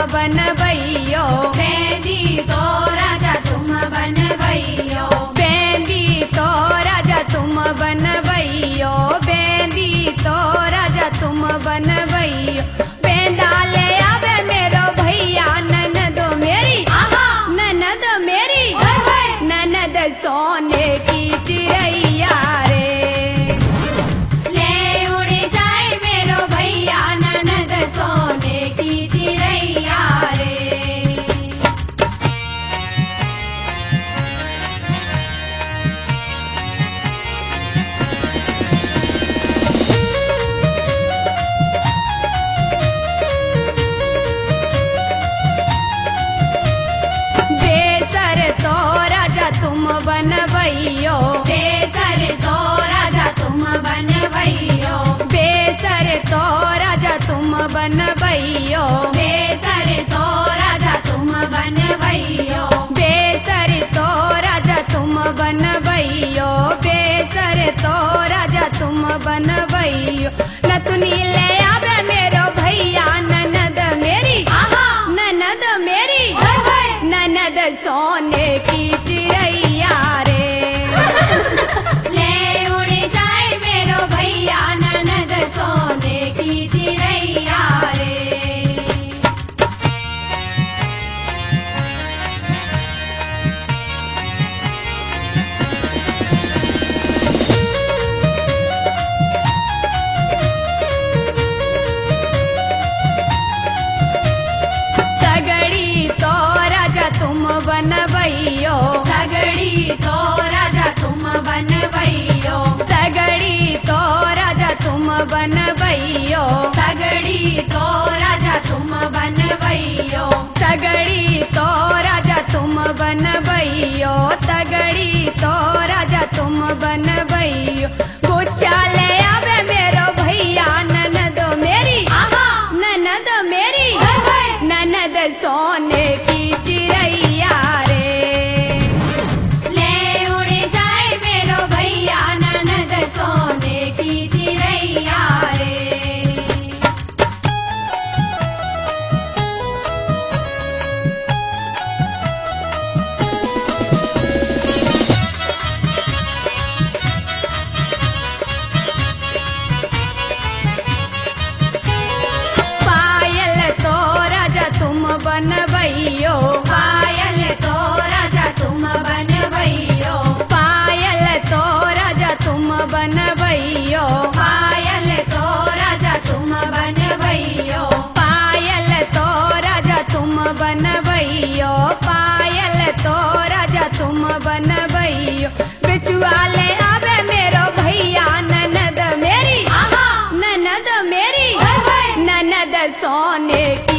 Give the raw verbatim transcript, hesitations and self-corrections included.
बनबैयो, बेंदी तो राजा तुम बनबैयो, बेंदी तो राजा तुम बनबैयो, बेंदी तो राजा तुम बनबैयो। बेंदा ले आवे मेरो भैया ननद मेरी, आहा ननद मेरी, ओए होए, ननद सोने की चिड़ैया रे। ले उड़ जाए मेरो भैया ननद सोने की चिड़ैया रे। बेसर तो राजा तुम बनबैयो, बेसर तो राजा तुम बनबैयो, बेसर तो राजा तुम बनबैयो, बेसर तो राजा तुम बनबैयो, बेसर तो राजा तुम बनबैयो, बेसर तो राजा तुम बनबैयो। नतुनी ले आवे मेरो भैया ननद मेरी, आहा ननद मेरी, ओए होए, ननद सोने की चिड़ैया रे। ले उड़ जाए मेरो भैया ननद सोने की चिड़ैया रे। तगड़ी तो राजा तुम बनबैयो, तगड़ी तो राजा तुम बनबैयो, तगड़ी तो राजा तुम बनबैयो, तगड़ी तो राजा तुम बनबैयो, तगड़ी तो राजा तुम बनबैयो, तगड़ी तो राजा तुम बनबैयो। गुच्छा ले आवे मेरो भैया ननद मेरी, आहा ननद मेरी, ओए होए, ननद सोने की चिड़ैया रे। ले उड़ जाए मेरो भैया ननद सोने की चिड़ैया रे। पायल तो राजा तुम बनबैयो, पायल तो राजा तुम बनबैयो, पायल तो राजा तुम बनबैयो, पायल तो राजा तुम बनबैयो, पायल तो राजा तुम बनबैयो, पायल तो राजा तुम बनबैयो। बिछुआ ले आवे मेरो भैया ननद मेरी, आहा ननद मेरी, ओए होए, ननद सोने की